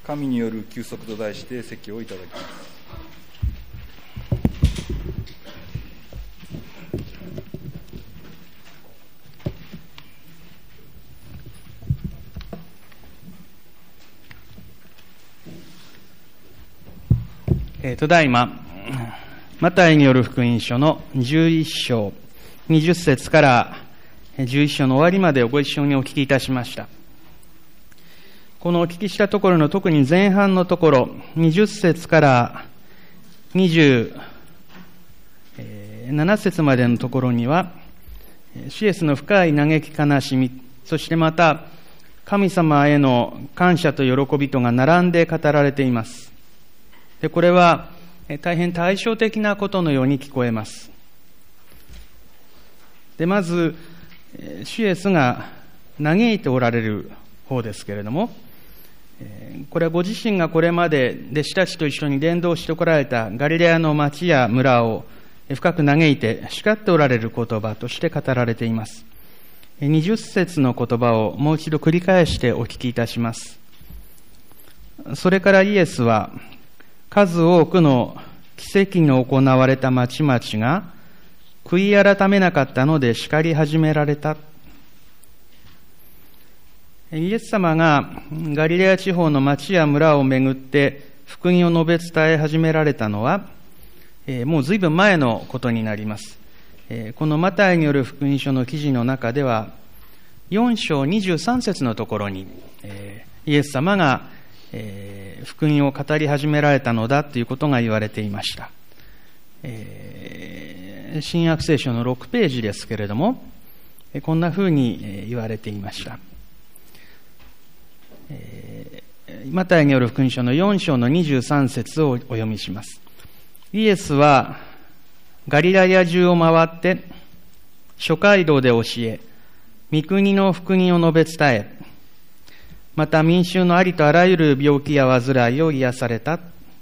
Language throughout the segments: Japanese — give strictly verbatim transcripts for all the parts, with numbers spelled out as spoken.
神による休息と題して説教をいただきます。 えー、ただいまマタイによる福音書のじゅういっ章にじゅっ節からじゅういっ章の終わりまでをご一緒にお聞きいたしました。このお聞きしたところの特に前半のところにじゅっ節からにじゅうなな節までのところには主イエスの深い嘆き悲しみ、そしてまた神様への感謝と喜びとが並んで語られています。でこれは大変対照的なことのように聞こえます。でまず主イエスが嘆いておられる方ですけれども、これはご自身がこれまで弟子たちと一緒に伝道してこられたガリレアの町や村を深く嘆いて叱っておられる言葉として語られています。にじゅっ節の言葉をもう一度繰り返してお聞きいたします。それからイエスは数多くの奇跡の行われた町々が悔い改めなかったので叱り始められた。イエス様がガリレア地方の町や村を巡って福音を述べ伝え始められたのは、もうずいぶん前のことになります。このマタイによる福音書の記事の中では、よん章にじゅうさん節のところに、イエス様が福音を語り始められたのだということが言われていました。新約聖書のろくページですけれども、こんなふうに言われていました。マタイによる福音書のよん章のにじゅうさん節をお読みします。イエスはガリラヤ中を回って諸街道で教え、御国の福音を述べ伝え、また民衆のありとあらゆる病気や患いを癒された。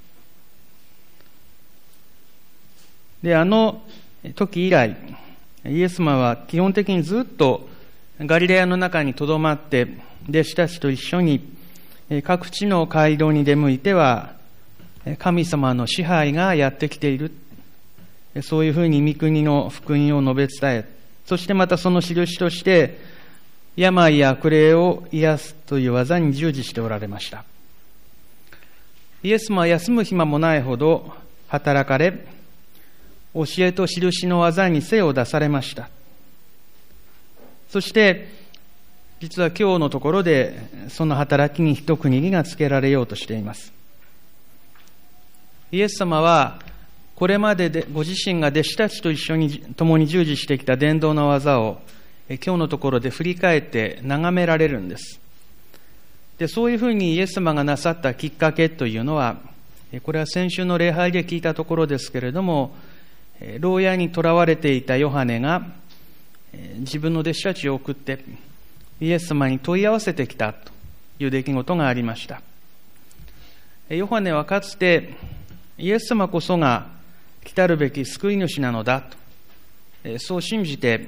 で、あの時以来、イエス様は基本的にずっとガリレアの中にとどまって、弟子たちと一緒に各地の街道に出向いては、神様の支配がやってきている。そういうふうに御国の福音を述べ伝え、そしてまたその印として、病や悪霊を癒すという技に従事しておられました。イエス様は休む暇もないほど働かれ、教えと印の技に精を出されました。そして、実は今日のところで、その働きに一区切りがつけられようとしています。イエス様は、これまででご自身が弟子たちと一緒に共に従事してきた伝道の技を、今日のところで振り返って眺められるんです。で、そういうふうにイエス様がなさったきっかけというのは、これは先週の礼拝で聞いたところですけれども、牢屋に囚われていたヨハネが自分の弟子たちを送ってイエス様に問い合わせてきたという出来事がありました。ヨハネはかつてイエス様こそが来たるべき救い主なのだと、そう信じて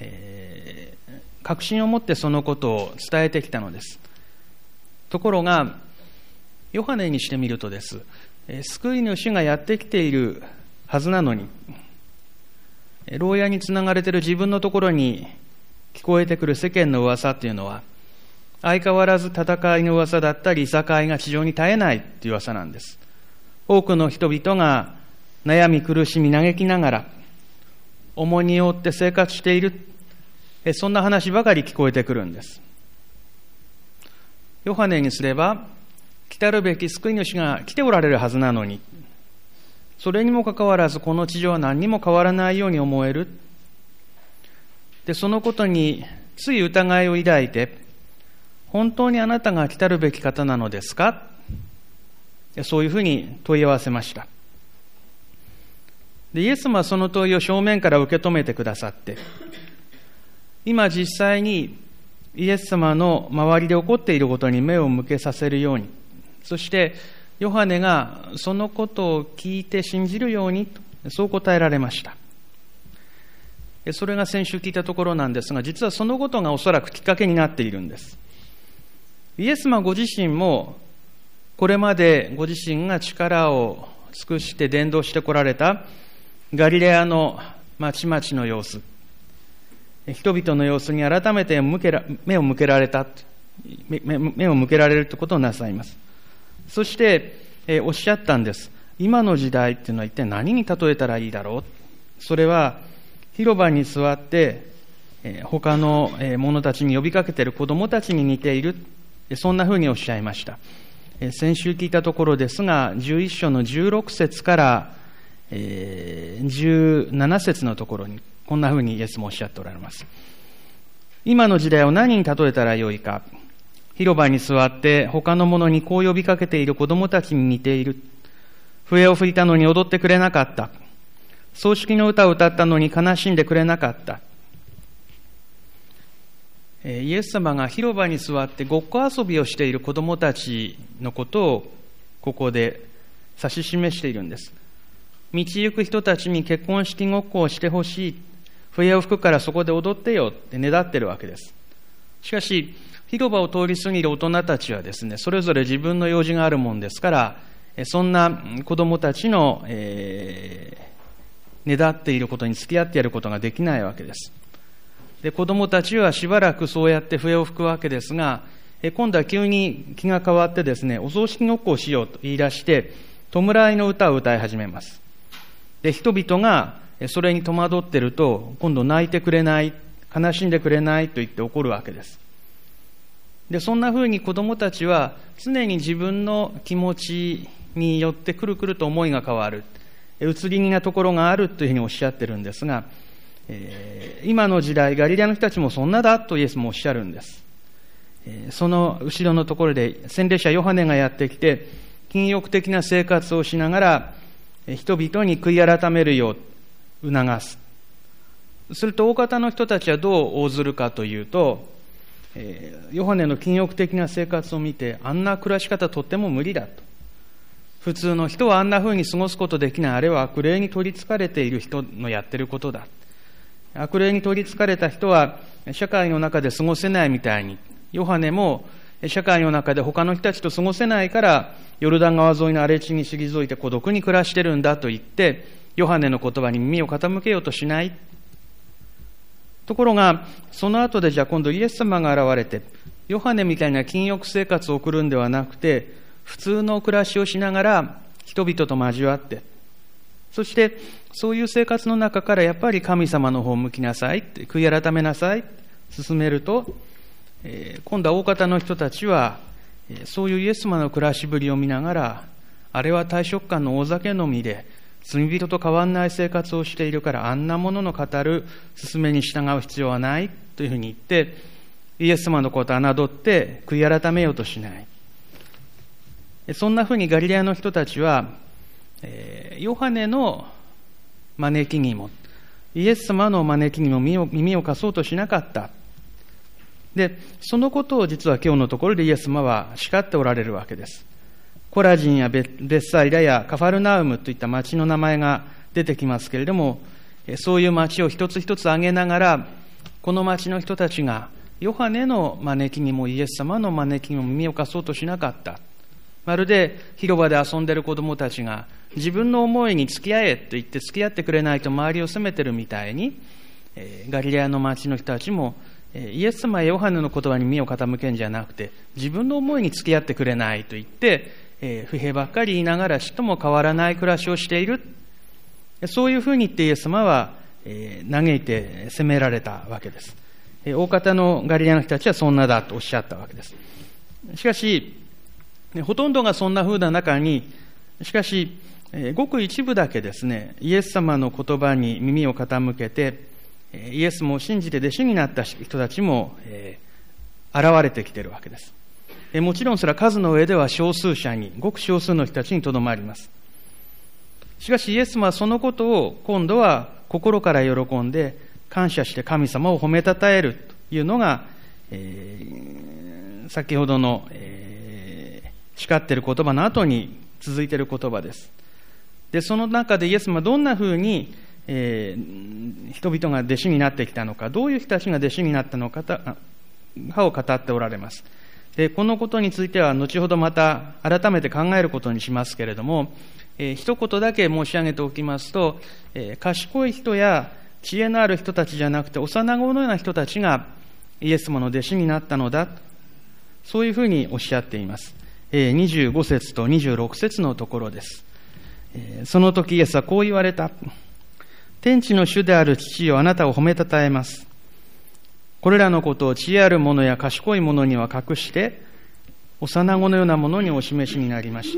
確信を持ってそのことを伝えてきたのです。ところがヨハネにしてみるとです、救い主がやってきているはずなのに、牢屋につながれている自分のところに聞こえてくる世間の噂というのは、相変わらず戦いの噂だったり、いさかいが地上に絶えないという噂なんです。多くの人々が悩み苦しみ嘆きながら、重荷を負って生活している、そんな話ばかり聞こえてくるんです。ヨハネにすれば、来たるべき救い主が来ておられるはずなのに、それにもかかわらずこの地上は何にも変わらないように思える。で、そのことについ疑いを抱いて、本当にあなたが来たるべき方なのですか？そういうふうに問い合わせました。で、イエス様はその問いを正面から受け止めてくださって、今実際にイエス様の周りで起こっていることに目を向けさせるように、そしてヨハネがそのことを聞いて信じるように、そう答えられました。それが先週聞いたところなんですが、実はそのことがおそらくきっかけになっているんです。イエス様ご自身もこれまでご自身が力を尽くして伝道してこられたガリレアの町々の様子、人々の様子に改めて向けら目を向けられた、目, 目を向けられるということをなさいます。そして、えー、おっしゃったんです。今の時代っていうのは一体何に例えたらいいだろう。それは広場に座って、えー、他の者たちに呼びかけている子どもたちに似ている。そんなふうにおっしゃいました。えー、先週聞いたところですが、じゅういっ章のじゅうろく節から、えー、じゅうなな節のところにこんなふうにイエスもおっしゃっておられます。今の時代を何に例えたらよいか。広場に座って他の者にこう呼びかけている子供たちに似ている。笛を吹いたのに踊ってくれなかった。葬式の歌を歌ったのに悲しんでくれなかった。イエス様が広場に座ってごっこ遊びをしている子供たちのことをここで指し示しているんです。道行く人たちに結婚式ごっこをしてほしい。笛を吹くからそこで踊ってよってねだってるわけです。しかし、広場を通り過ぎる大人たちはですね、それぞれ自分の用事があるもんですから、そんな子供たちの、えー、ねだっていることに付き合ってやることができないわけです。で、子供たちはしばらくそうやって笛を吹くわけですが、今度は急に気が変わってですね、お葬式ごっこをしようと言い出して、弔いの歌を歌い始めます。で、人々がそれに戸惑っていると、今度泣いてくれない、悲しんでくれないと言って怒るわけです。で、そんなふうに子供たちは常に自分の気持ちによってくるくると思いが変わる、移り気なところがあるというふうにおっしゃってるんですが、えー、今の時代、ガリレアの人たちもそんなだとイエスもおっしゃるんです。えー、その後ろのところで洗礼者ヨハネがやってきて、禁欲的な生活をしながら、人々に悔い改めるよう促す。すると大方の人たちはどう応ずるかというと、えー、ヨハネの禁欲的な生活を見て、あんな暮らし方とっても無理だと。普通の人はあんな風に過ごすことできない。あれは悪霊に取り憑かれている人のやってることだ。悪霊に取り憑かれた人は社会の中で過ごせないみたいに、ヨハネも社会の中で他の人たちと過ごせないから、ヨルダン川沿いの荒れ地に退いて孤独に暮らしてるんだと言って、ヨハネの言葉に耳を傾けようとしない。ところが、その後でじゃあ今度イエス様が現れて、ヨハネみたいな禁欲生活を送るんではなくて、普通の暮らしをしながら人々と交わって、そしてそういう生活の中からやっぱり神様の方を向きなさいって、悔い改めなさいって進めると、えー、今度は大方の人たちは、えー、そういうイエス様の暮らしぶりを見ながら、あれは大食漢の大酒飲みで罪人と変わんない生活をしているから、あんなものの語る勧めに従う必要はないというふうに言って、イエス様のことを侮って悔い改めようとしない。そんなふうにガリレアの人たちは、えー、ヨハネの招きにも、イエス様の招きにも耳を、耳を貸そうとしなかった。で、そのことを実は今日のところでイエス様は叱っておられるわけです。コラジンやベッサイダやカファルナウムといった町の名前が出てきますけれども、そういう町を一つ一つ挙げながら、この町の人たちがヨハネの招きにもイエス様の招きにも耳を貸そうとしなかった。まるで広場で遊んでいる子供たちが自分の思いに付き合えと言って付き合ってくれないと周りを責めてるみたいに、ガリレアの町の人たちもイエス様やヨハネの言葉に耳を傾けるんじゃなくて、自分の思いに付き合ってくれないと言って、不平ばっかり言いながらちっとも変わらない暮らしをしている。そういうふうに言ってイエス様は嘆いて責められたわけです。大方のガリレアの人たちはそんなだとおっしゃったわけです。しかし、ほとんどがそんな風な中に、しかし、ごく一部だけですね、イエス様の言葉に耳を傾けて、イエスも信じて弟子になった人たちも、えー、現れてきているわけです。もちろんそれは数の上では少数者に、ごく少数の人たちにとどまります。しかしイエス様はそのことを今度は心から喜んで感謝して神様を褒めたたえるというのが、えー、先ほどの、えー、叱っている言葉の後に続いている言葉です。で、その中でイエス様はどんなふうに、えー、人々が弟子になってきたのか、どういう人たちが弟子になったのかかを語っておられます。 で、このことについては後ほどまた改めて考えることにしますけれども、えー、一言だけ申し上げておきますと、えー、賢い人や知恵のある人たちじゃなくて、幼子のような人たちがイエス様の弟子になったのだ、そういうふうにおっしゃっています。えー、にじゅうご節とにじゅうろく節のところです。えー、その時イエスはこう言われた。天地の主である父よ、あなたを褒めたたえます。これらのことを知恵ある者や賢い者には隠して、幼子のようなものにお示しになりました。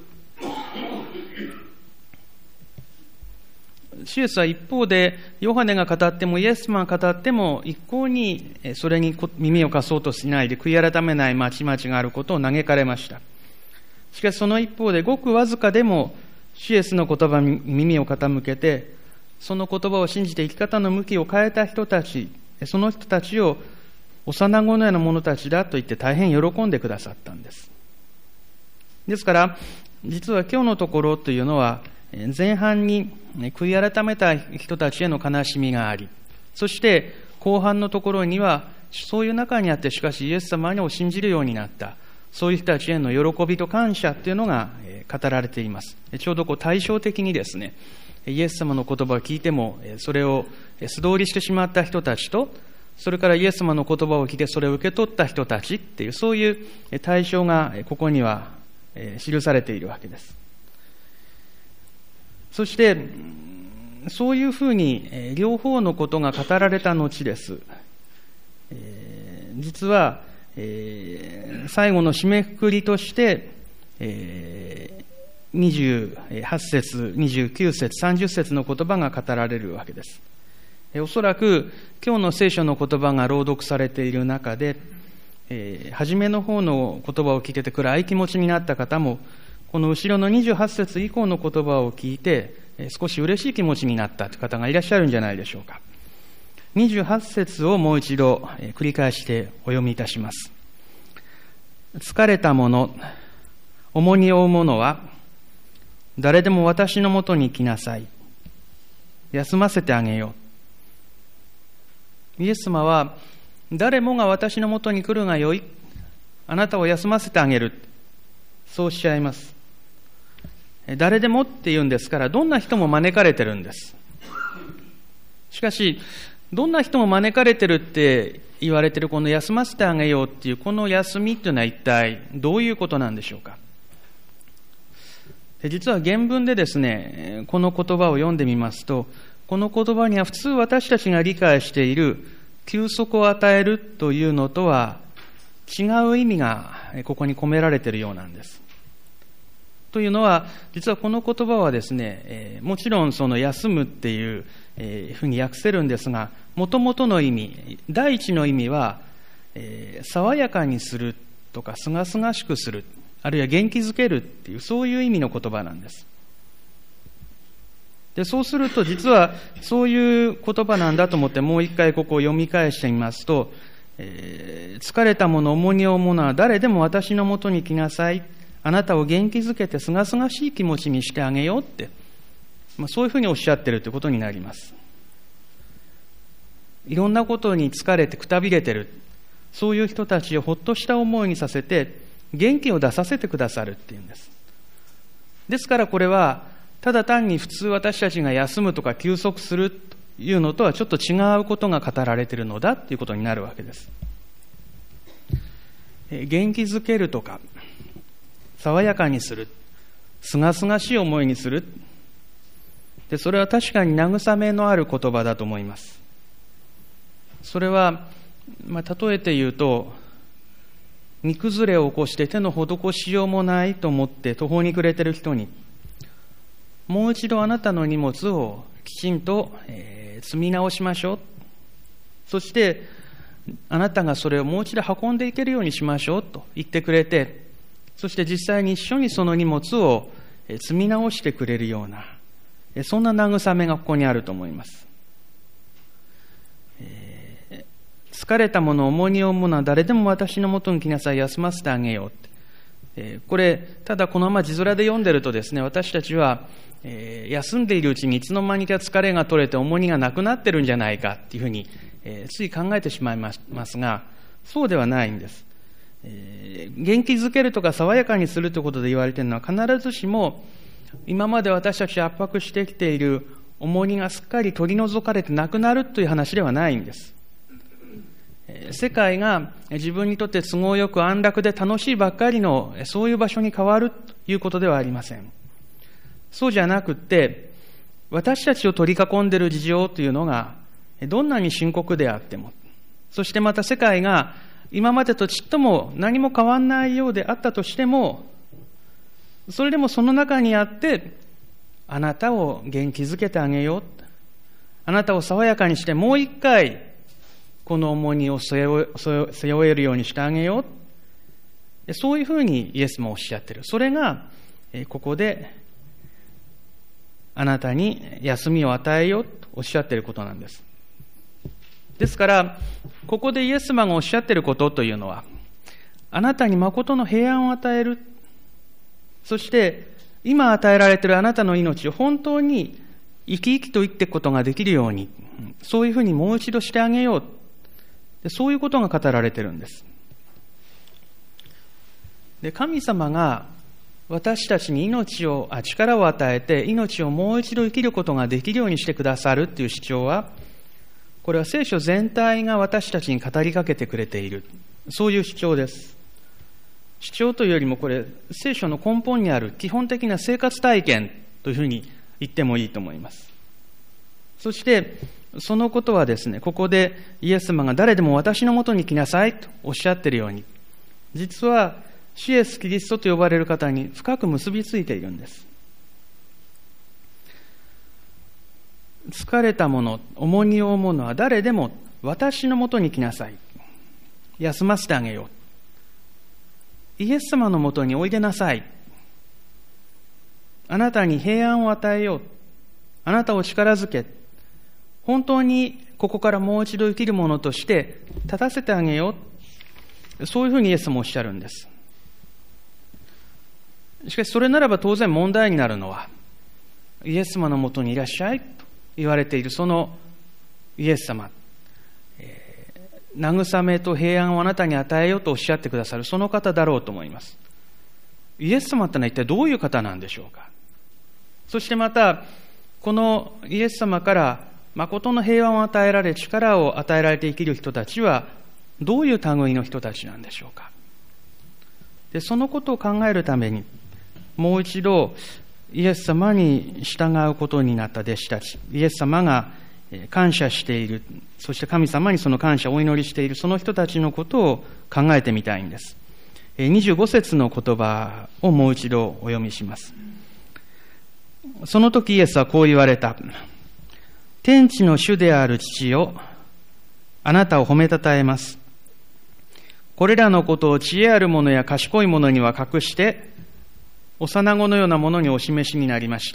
主イエスは一方で、ヨハネが語ってもイエス様が語っても一向にそれに耳を貸そうとしないで、悔い改めないまちまちがあることを嘆かれました。しかしその一方で、ごくわずかでも主イエスの言葉に耳を傾けて、その言葉を信じて生き方の向きを変えた人たち、その人たちを幼子のような者たちだと言って大変喜んでくださったんです。ですから、実は今日のところというのは、前半に悔い改めた人たちへの悲しみがあり、そして後半のところには、そういう中にあってしかしイエス様を信じるようになった、そういう人たちへの喜びと感謝というのが語られています。ちょうどこう対照的にですね、イエス様の言葉を聞いても、それを素通りしてしまった人たちと、それからイエス様の言葉を聞いてそれを受け取った人たちっていう、そういう対象がここには記されているわけです。そして、そういうふうに両方のことが語られた後です。実は、最後の締めくくりとして、にじゅうはち節、にじゅうきゅう節、さんじゅう節の言葉が語られるわけです。おそらく今日の聖書の言葉が朗読されている中で、えー、初めの方の言葉を聞いてて暗い気持ちになった方も、この後ろのにじゅうはち節以降の言葉を聞いて、えー、少し嬉しい気持ちになったという方がいらっしゃるんじゃないでしょうか。にじゅうはち節をもう一度、えー、繰り返してお読みいたします。疲れた者、重荷を負う者は、誰でも私のもとに来なさい。休ませてあげよう。イエス様は、誰もが私のもとに来るがよい。あなたを休ませてあげる。そうおっしゃいます。誰でもって言うんですから、どんな人も招かれてるんです。しかし、どんな人も招かれてるって言われてるこの休ませてあげようっていうこの休みっていうのは一体どういうことなんでしょうか。で実は原文でですね、この言葉を読んでみますと、この言葉には普通私たちが理解している休息を与えるというのとは違う意味がここに込められているようなんです。というのは、実はこの言葉はですね、えー、もちろんその休むっていう、えー、ふうに訳せるんですが、もともとの意味、第一の意味は、えー、爽やかにするとか、すがすがしくする、あるいは元気づけるっていう、そういう意味の言葉なんです。で、そうすると、実はそういう言葉なんだと思って、もう一回ここを読み返してみますと、えー、疲れた者、重荷を負う者は誰でも私のもとに来なさい。あなたを元気づけてすがすがしい気持ちにしてあげようって、まあ、そういうふうにおっしゃってるということになります。いろんなことに疲れてくたびれてる、そういう人たちをほっとした思いにさせて元気を出させてくださるっていうんです。ですからこれはただ単に普通私たちが休むとか休息するというのとはちょっと違うことが語られているのだということになるわけです。元気づけるとか爽やかにする、すがすがしい思いにする。で、それは確かに慰めのある言葉だと思います。それは、まあ、例えて言うと、荷崩れを起こして手の施しようもないと思って途方に暮れている人に、もう一度あなたの荷物をきちんと、えー、積み直しましょう。そして、あなたがそれをもう一度運んでいけるようにしましょうと言ってくれて、そして実際に一緒にその荷物を積み直してくれるような、そんな慰めがここにあると思います。えー、疲れた者、重荷を負う者は誰でも私のもとに来なさい、休ませてあげようって。えー、これ、ただこのまま字面で読んでるとですね、私たちは、えー、休んでいるうちにいつの間にか疲れが取れて重荷がなくなってるんじゃないかっていうふうに、えー、つい考えてしまいますが、そうではないんです。 えー、元気づけるとか爽やかにするということで言われているのは、必ずしも今まで私たち圧迫してきている重荷がすっかり取り除かれてなくなるという話ではないんです。世界が自分にとって都合よく安楽で楽しいばっかりのそういう場所に変わるということではありません。そうじゃなくって、私たちを取り囲んでいる事情というのがどんなに深刻であっても、そしてまた世界が今までとちっとも何も変わらないようであったとしても、それでもその中にあってあなたを元気づけてあげよう、あなたを爽やかにしてもう一回この重荷を背負えるようにしてあげよう、そういうふうにイエスもおっしゃっている。それがここであなたに休みを与えようとおっしゃっていることなんです。ですからここでイエス様がおっしゃっていることというのは、あなたに誠の平安を与える、そして今与えられているあなたの命を本当に生き生きと生きていくことができるように、そういうふうにもう一度してあげよう、そういうことが語られているんです。で、神様が私たちに命を、あ、力を与えて命をもう一度生きることができるようにしてくださるという主張は、これは聖書全体が私たちに語りかけてくれている、そういう主張です。主張というよりもこれ聖書の根本にある基本的な生活体験というふうに言ってもいいと思います。そしてそのことはですね、ここでイエス様が誰でも私のもとに来なさいとおっしゃっているように、実は主イエスキリストと呼ばれる方に深く結びついているんです。疲れた者、重荷を負う者は誰でも私のもとに来なさい、休ませてあげよう、イエス様のもとにおいでなさい、あなたに平安を与えよう、あなたを力づけ、本当にここからもう一度生きるものとして立たせてあげよう、そういうふうにイエスもおっしゃるんです。しかしそれならば当然問題になるのは、イエス様のもとにいらっしゃいと言われているそのイエス様、えー、慰めと平安をあなたに与えようとおっしゃってくださるその方だろうと思います。イエス様ってのは一体どういう方なんでしょうか。そしてまたこのイエス様から誠の平安を与えられ、力を与えられて生きる人たちはどういう類の人たちなんでしょうか。で、そのことを考えるためにもう一度イエス様に従うことになった弟子たち、イエス様が感謝している、そして神様にその感謝をお祈りしているその人たちのことを考えてみたいんです。にじゅうご節の言葉をもう一度お読みします。その時イエスはこう言われた。天地の主である父よ、あなたを褒めたたえます。これらのことを知恵ある者や賢い者には隠して、幼子のようなものにお示しになりました。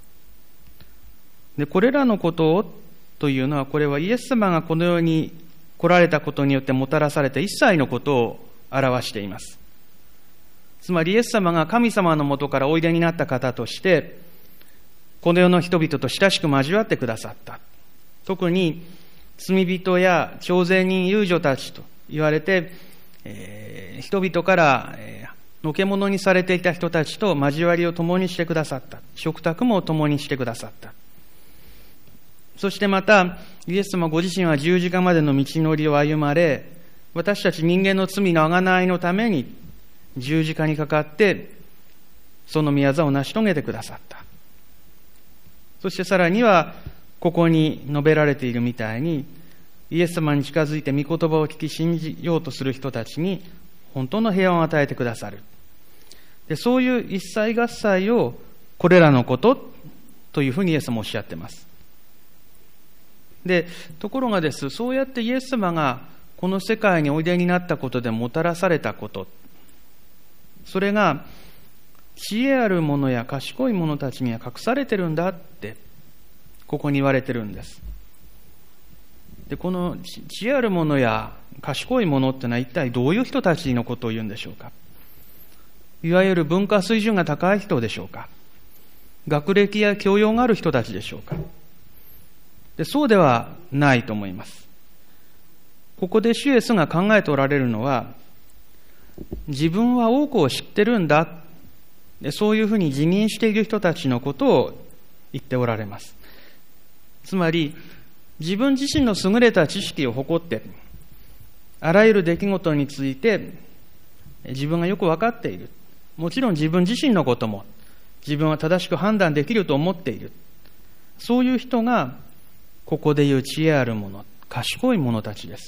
で、これらのことをというのは、これはイエス様がこの世に来られたことによってもたらされた一切のことを表しています。つまりイエス様が神様のもとからおいでになった方として、この世の人々と親しく交わってくださった。特に罪人や徴税人遊女たちと言われて、えー、人々から、えー、のけ者にされていた人たちと交わりを共にしてくださった。食卓も共にしてくださった。そしてまたイエス様ご自身は十字架までの道のりを歩まれ、私たち人間の罪の贖いのために十字架にかかってその御業を成し遂げてくださった。そしてさらにはここに述べられているみたいに、イエス様に近づいて御言葉を聞き信じようとする人たちに本当の平安を与えてくださる。で、そういう一切合切をこれらのことというふうにイエスもおっしゃっています。で、ところがです、そうやってイエス様がこの世界においでになったことでもたらされたこと、それが知恵ある者や賢い者たちには隠されてるんだってここに言われてるんです。で、この知恵ある者や賢い者ってのは一体どういう人たちのことを言うんでしょうか。いわゆる文化水準が高い人でしょうか。学歴や教養がある人たちでしょうか。で、そうではないと思います。ここで主イエスが考えておられるのは、 自分は多くを知ってるんだ、そういうふうに自認している人たちのことを言っておられます。つまり、自分自身の優れた知識を誇って、あらゆる出来事について自分がよく分かっている。もちろん自分自身のことも自分は正しく判断できると思っている。そういう人がここでいう知恵ある者、賢い者たちです。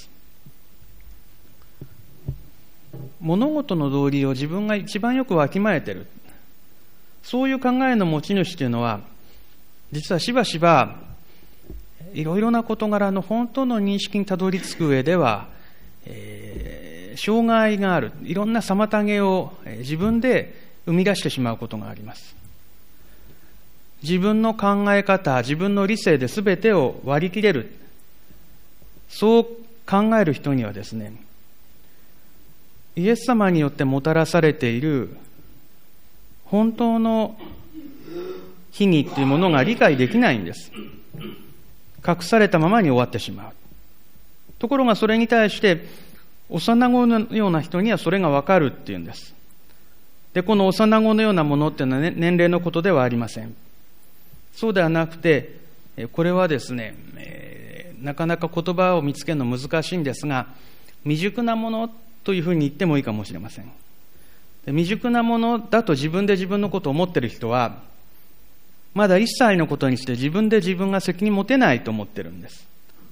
物事の道理を自分が一番よくわきまえている。そういう考えの持ち主というのは、実はしばしばいろいろな事柄の本当の認識にたどり着く上では、えー、障害がある、いろんな妨げを自分で生み出してしまうことがあります。自分の考え方、自分の理性で全てを割り切れる、そう考える人にはですね、イエス様によってもたらされている本当の秘義というものが理解できないんです。隠されたままに終わってしまう。ところがそれに対して幼子のような人にはそれがわかるっていうんです。で、この幼子のようなものっていうのは、ね、年齢のことではありません。そうではなくて、これはですね、えー、なかなか言葉を見つけるの難しいんですが、未熟なものというふうに言ってもいいかもしれません。で、未熟なものだと自分で自分のことを思っている人は、まだ一切のことにして自分で自分が責任持てないと思ってるんです。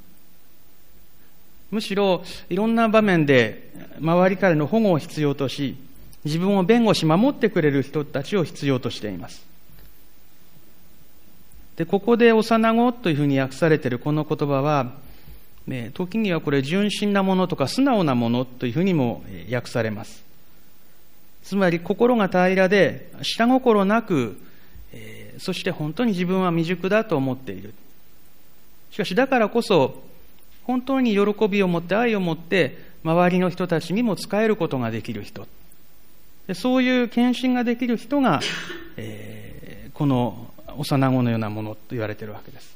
むしろいろんな場面で周りからの保護を必要とし、自分を弁護し守ってくれる人たちを必要としています。で、ここで幼子というふうに訳されているこの言葉は、ね、時にはこれ純真なものとか素直なものというふうにも訳されます。つまり心が平らで下心なく、えー、そして本当に自分は未熟だと思っている。しかしだからこそ本当に喜びを持って愛を持って周りの人たちにも仕えることができる人、でそういう献身ができる人が、えー、この幼子のようなものと言われているわけです。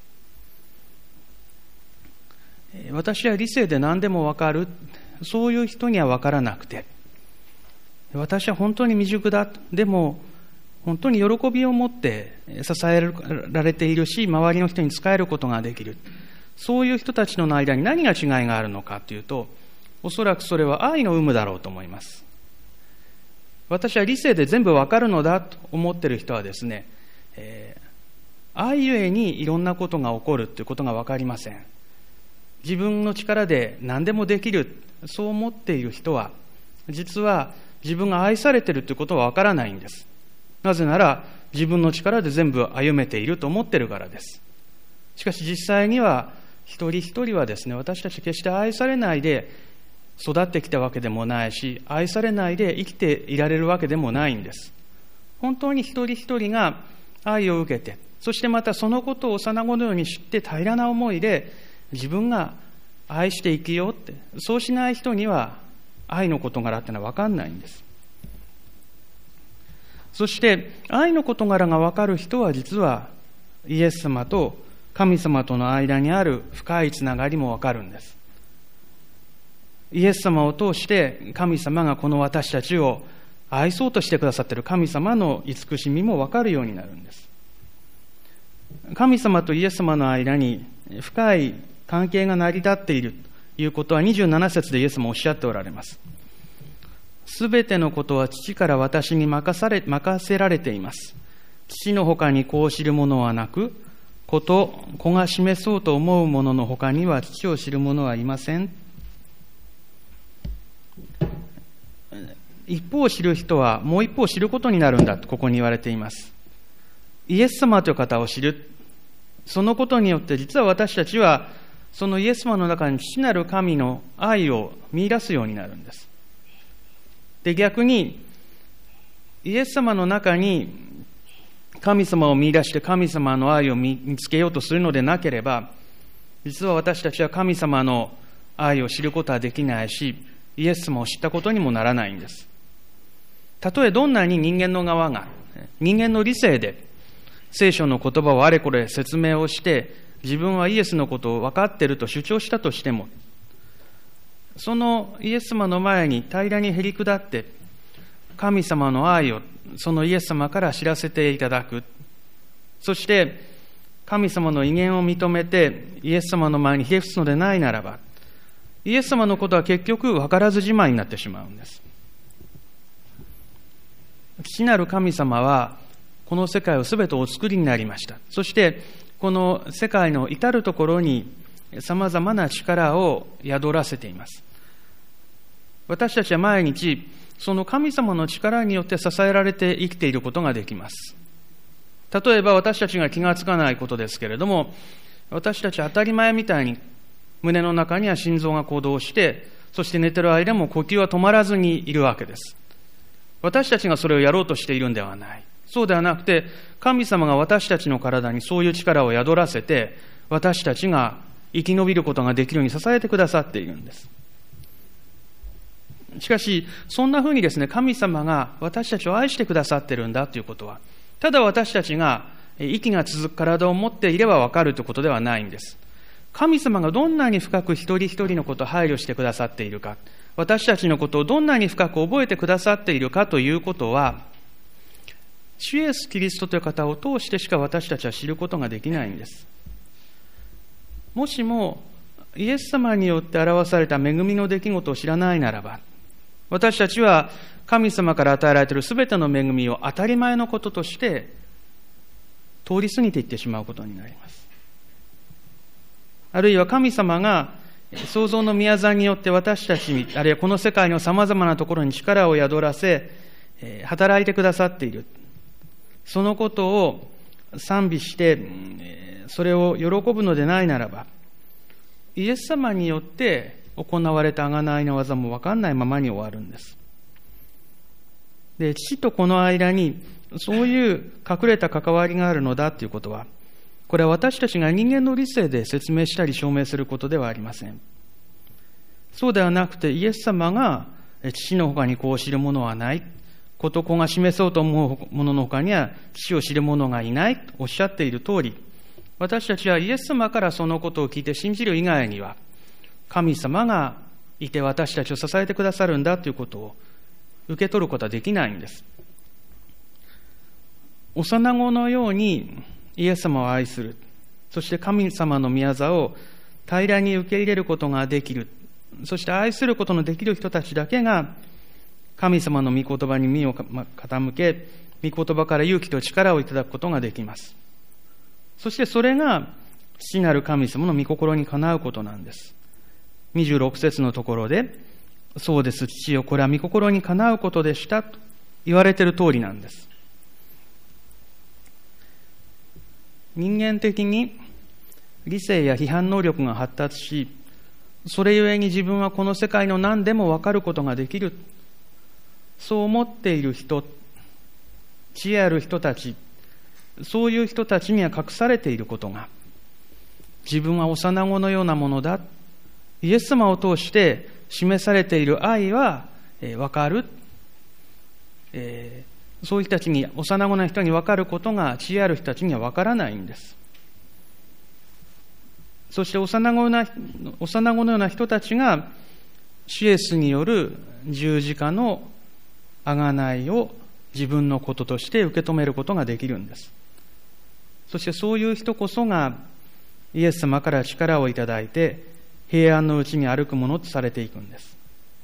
私は理性で何でも分かる、そういう人には分からなくて、私は本当に未熟だ、でも本当に喜びを持って支えられているし、周りの人に仕えることができる、そういう人たちの間に何が違いがあるのかというと、おそらくそれは愛の有無だろうと思います。私は理性で全部分かるのだと思っている人はですね、えー、愛ゆえにいろんなことが起こるということが分かりません。自分の力で何でもできる、そう思っている人は、実は自分が愛されているということは分からないんです。なぜなら、自分の力で全部歩めていると思っているからです。しかし実際には、一人一人はですね、私たち決して愛されないで育ってきたわけでもないし、愛されないで生きていられるわけでもないんです。本当に一人一人が愛を受けて、そしてまたそのことを幼子のように知って平らな思いで、自分が愛して生きようって、そうしない人には愛の事柄ってのは分かんないんです。そして愛の事柄が分かる人は、実はイエス様と神様との間にある深いつながりも分かるんです。イエス様を通して神様がこの私たちを愛そうとしてくださっている神様の慈しみも分かるようになるんです。神様とイエス様の間に深い関係が成り立っているということはにじゅうなな節でイエスもおっしゃっておられます。すべてのことは父から私に任され、任せられています。父の他に子を知る者はなく、子と子が示そうと思う者の他には父を知る者はいません。一方を知る人はもう一方を知ることになるんだとここに言われています。イエス様という方を知る。そのことによって実は私たちはそのイエス様の中に父なる神の愛を見出すようになるんです。で、逆にイエス様の中に神様を見出して神様の愛を見つけようとするのでなければ、実は私たちは神様の愛を知ることはできないし、イエス様を知ったことにもならないんです。たとえどんなに人間の側が、人間の理性で聖書の言葉をあれこれ説明をして、自分はイエスのことを分かっていると主張したとしても、 そのイエス様の前に平らにへり下って、神様の愛をそのイエス様から知らせていただく。そして、神様の威厳を認めて、イエス様の前にひれ伏すのでないならば、イエス様のことは結局分からずじまいになってしまうんです。父なる神様は、この世界をすべてお作りになりました。そして、この世界の至るところに、さまざまな力を宿らせています。私たちは毎日、その神様の力によって支えられて生きていることができます。例えば私たちが気がつかないことですけれども、私たちは当たり前みたいに胸の中には心臓が鼓動して、そして寝てる間も呼吸は止まらずにいるわけです。私たちがそれをやろうとしているんではない。そうではなくて、神様が私たちの体にそういう力を宿らせて、私たちが生き延びることができるように支えてくださっているんです。しかし、そんなふうにですね、神様が私たちを愛してくださっているんだということは、ただ私たちが息が続く体を持っていればわかるということではないんです。神様がどんなに深く一人一人のことを配慮してくださっているか、私たちのことをどんなに深く覚えてくださっているかということは、主イエス・キリストという方を通してしか私たちは知ることができないんです。もしもイエス様によって表された恵みの出来事を知らないならば、私たちは神様から与えられているすべての恵みを当たり前のこととして通り過ぎていってしまうことになります。あるいは神様が創造の宮座によって私たちに、あるいはこの世界のさまざまなところに力を宿らせ、働いてくださっている。そのことを賛美して、それを喜ぶのでないならば、イエス様によって行われた贖いの技も分かんないままに終わるんです。で、父と子の間にそういう隠れた関わりがあるのだということは、これは私たちが人間の理性で説明したり証明することではありません。そうではなくて、イエス様が父の他に子を知る者はない。子と子が示そうと思う者の他には父を知る者がいないとおっしゃっている通り、私たちはイエス様からそのことを聞いて信じる以外には、神様がいて私たちを支えてくださるんだということを受け取ることはできないんです。幼子のようにイエス様を愛する、そして神様の宮座を平らに受け入れることができる、そして愛することのできる人たちだけが神様の御言葉に耳を傾け、御言葉から勇気と力をいただくことができます。そしてそれが父なる神様の御心にかなうことなんです。にじゅうろく節のところで、そうです、父よ、これは御心にかなうことでしたと言われている通りなんです。人間的に理性や批判能力が発達し、それゆえに自分はこの世界の何でも分かることができる、そう思っている人、知恵ある人たち、そういう人たちには隠されていることが、自分は幼子のようなものだ、イエス様を通して示されている愛は、えー、分かる、えー、そういう人たちに、幼子な人に分かることが知恵ある人たちには分からないんです。そして幼子な、幼子のような人たちが主イエスによる十字架の贖いを自分のこととして受け止めることができるんです。そしてそういう人こそがイエス様から力をいただいて平安のうちに歩くものとされていくんです。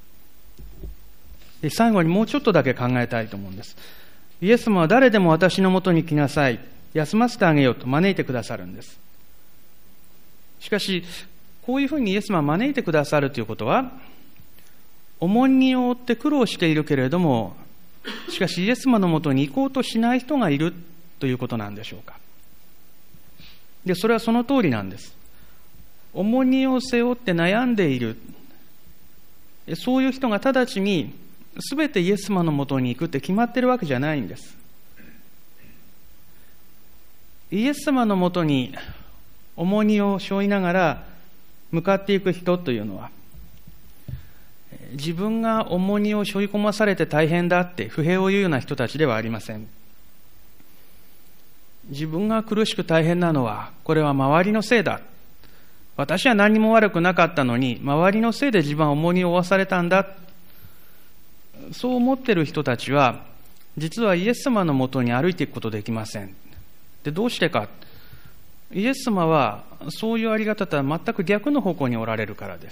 で、最後にもうちょっとだけ考えたいと思うんです。イエス様は誰でも私のもとに来なさい、休ませてあげようと招いてくださるんです。しかし、こういうふうにイエス様は招いてくださるということは、重荷を負って苦労しているけれども、しかしイエス様のもとに行こうとしない人がいるということなんでしょうか。で、それはその通りなんです。重荷を背負って悩んでいる、そういう人が直ちに全てイエス様のもとに行くって決まってるわけじゃないんです。イエス様のもとに重荷を背負いながら向かっていく人というのは、自分が重荷を背負い込まされて大変だって不平を言うような人たちではありません。自分が苦しく大変なのは、これは周りのせいだ。 私は何も悪くなかったのに、周りのせいで自分は重荷を負わされたんだ。そう思っている人たちは、実はイエス様のもとに歩いていくことできません。で、どうしてか。イエス様は、そういうあり方とは全く逆の方向におられるからです。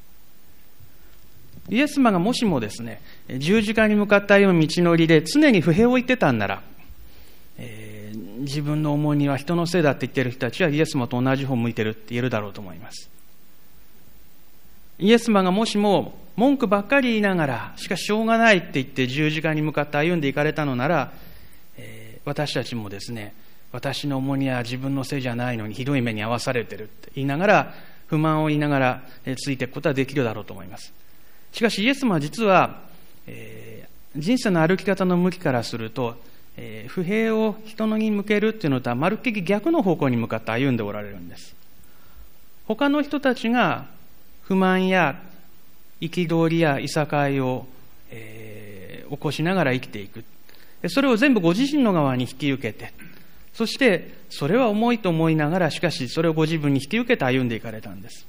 イエス様がもしもですね、十字架に向かった歩む道のりで常に不平を言ってたんなら、えー、自分の重荷は人のせいだって言っている人たちはイエス様と同じ方を向いてるって言えるだろうと思います。イエス様がもしも文句ばっかり言いながら、しかししょうがないって言って十字架に向かって歩んでいかれたのなら、えー、私たちもですね、私の重荷は自分のせいじゃないのにひどい目に遭わされてるって言いながら、不満を言いながら、えー、ついていくことはできるだろうと思います。しかしイエス様は実は、えー、人生の歩き方の向きからすると、えー、不平を人に向けるっていうのとはまるっきり逆の方向に向かって歩んでおられるんです。他の人たちが不満や憤りやいさかいを、えー、起こしながら生きていく。それを全部ご自身の側に引き受けて、そしてそれは重いと思いながら、しかしそれをご自分に引き受けて歩んでいかれたんです。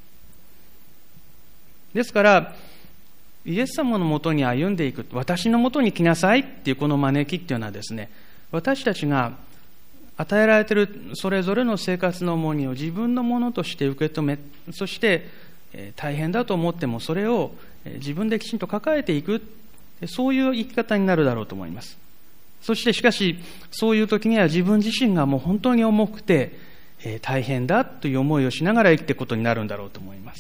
ですからイエス様のもとに歩んでいく、私のもとに来なさいっていうこの招きっていうのはですね、私たちが与えられているそれぞれの生活の重荷を自分のものとして受け止め、そして大変だと思ってもそれを自分できちんと抱えていく、そういう生き方になるだろうと思います。そしてしかしそういう時には自分自身がもう本当に重くて大変だという思いをしながら生きていくことになるんだろうと思います。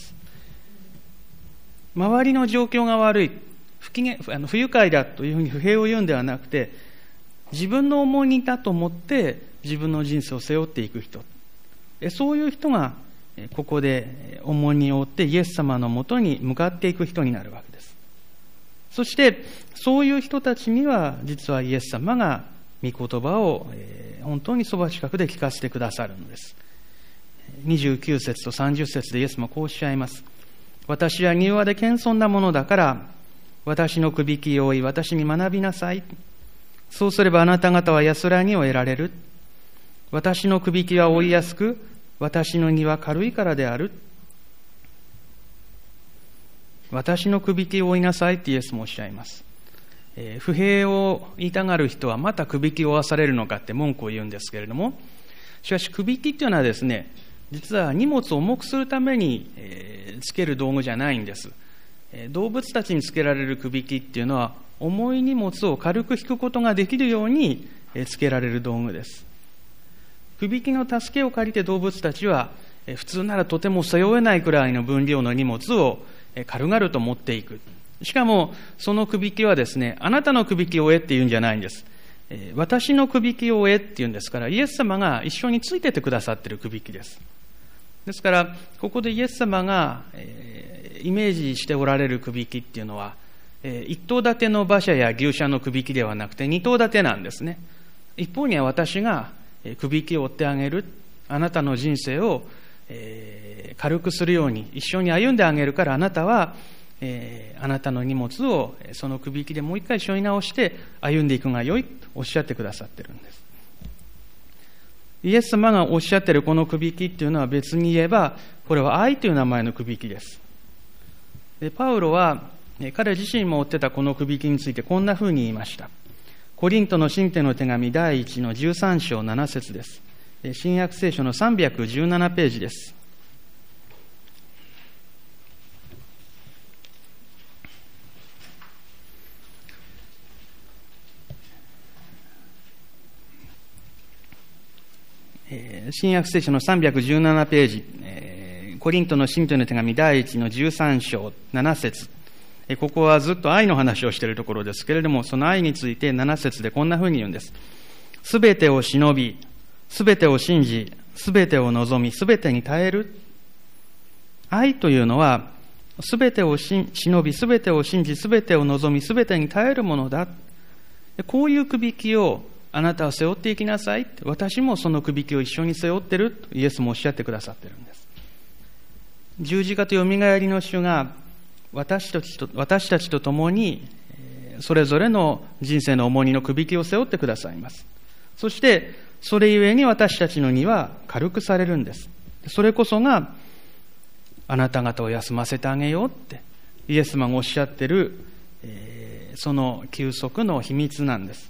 周りの状況が悪い、不機嫌、あの不愉快だというふうに不平を言うんではなくて、自分の重荷だと思って自分の人生を背負っていく人、そういう人がここで重荷を負ってイエス様のもとに向かっていく人になるわけです。そしてそういう人たちには実はイエス様が御言葉を本当にそば近くで聞かせてくださるのです。にじゅうきゅう節とさんじゅう節でイエス様はこうおっしゃいます。私は柔和で謙遜なものだから、私のくびきを追い、私に学びなさい。そうすればあなた方は安らぎを得られる。私のくびきは追いやすく、私の荷は軽いからである。私のくびきを追いなさいってイエスもおっしゃいます。えー、不平を言いたがる人はまたくびきを負わされるのかって文句を言うんですけれども、しかしくびきっていうのはですね、実は荷物を重くするために、えー、つける道具じゃないんです。えー、動物たちにつけられるくびきっていうのは重い荷物を軽く引くことができるように、えー、つけられる道具です。くびきの助けを借りて動物たちは、えー、普通ならとても背負えないくらいの分量の荷物を、えー、軽々と持っていく。しかもそのくびきはですね、あなたのくびきを追えって言うんじゃないんです。えー、私のくびきを追えって言うんですから、イエス様が一緒についててくださっているくびきです。ですから、ここでイエス様が、えー、イメージしておられるくびきっていうのは、えー、一頭立ての馬車や牛車のくびきではなくて二頭立てなんですね。一方には私が、えー、くびきを追ってあげる。あなたの人生を、えー、軽くするように一緒に歩んであげるから、あなたは、えー、あなたの荷物をそのくびきでもう一回背負い直して歩んでいくがよいとおっしゃってくださってるんです。イエス様がおっしゃっているこのくびきっていうのは別に言えば、これは愛という名前のくびきです。で、パウロは彼自身も追ってたこのくびきについてこんなふうに言いました。コリントの信徒の手紙だいいちのじゅうさん章なな節です。新約聖書のさんびゃくじゅうななページです。新約聖書のさんびゃくじゅうななページ、えー、コリントの信徒の手紙だいいちのじゅうさん章なな節、えー、ここはずっと愛の話をしているところですけれども、その愛についてなな節でこんなふうに言うんです。すべてを忍び、すべてを信じ、すべてを望み、すべてに耐える。愛というのは、すべてを忍び、すべてを信じ、すべてを望み、すべてに耐えるものだ。こういうくびきをあなたは背負っていきなさい。私もそのくびきを一緒に背負ってるとイエスもおっしゃってくださってるんです。十字架とよみがえりの主が私たちと、私たちと共にそれぞれの人生の重荷のくびきを背負ってくださいます。そしてそれゆえに私たちの荷は軽くされるんです。それこそがあなた方を休ませてあげようってイエス様がおっしゃってる、えー、その休息の秘密なんです。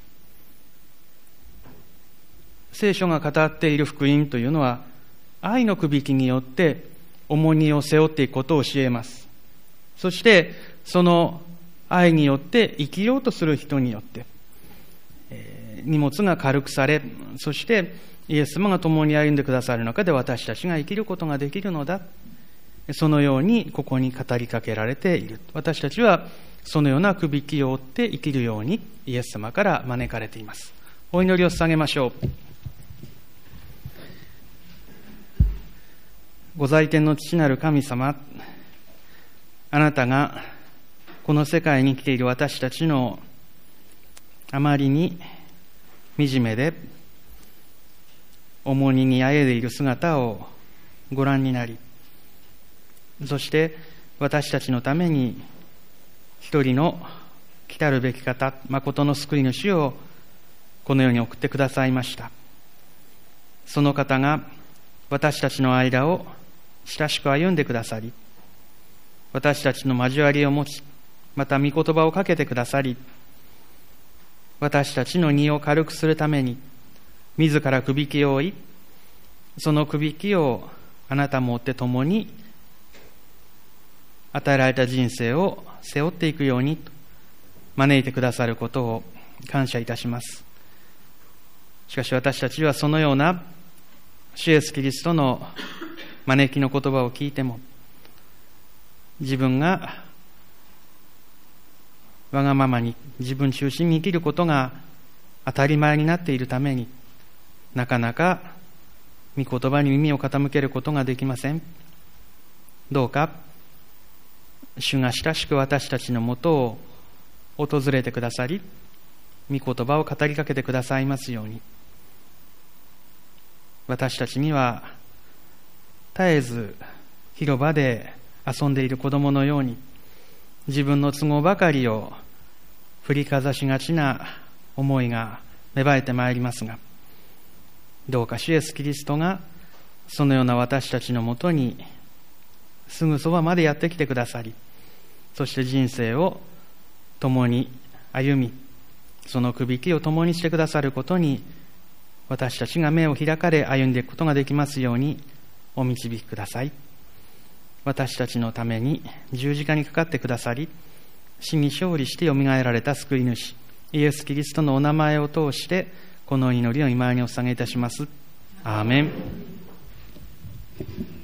聖書が語っている福音というのは、愛のくびきによって重荷を背負っていくことを教えます。そしてその愛によって生きようとする人によって、えー、荷物が軽くされ、そしてイエス様が共に歩んでくださる中で私たちが生きることができるのだ。そのようにここに語りかけられている。私たちはそのようなくびきを負って生きるようにイエス様から招かれています。お祈りを捧げましょう。ご在天の父なる神様、あなたがこの世界に来ている私たちのあまりに惨めで重荷にあえいでいる姿をご覧になり、そして私たちのために一人の来たるべき方、誠の救い主をこの世に送ってくださいました。その方が私たちの間を親しく歩んでくださり、私たちの交わりを持ち、また御言葉をかけてくださり、私たちの荷を軽くするために自らくびきを負い、そのくびきをあなたも追って共に与えられた人生を背負っていくように招いてくださることを感謝いたします。しかし私たちはそのような主イエスキリストの招きの言葉を聞いても、自分がわがままに自分中心に生きることが当たり前になっているために、なかなか御言葉に耳を傾けることができません。どうか主が親しく私たちのもとを訪れてくださり、御言葉を語りかけてくださいますように。私たちには絶えず広場で遊んでいる子供のように、自分の都合ばかりを振りかざしがちな思いが芽生えてまいりますが、どうか主イエスキリストがそのような私たちのもとにすぐそばまでやってきてくださり、そして人生を共に歩み、そのくびきを共にしてくださることに、私たちが目を開かれ歩んでいくことができますようにお導きください。私たちのために十字架にかかってくださり、死に勝利してよみがえられた救い主イエス・キリストのお名前を通してこの祈りを今にお捧げいたします。アーメン。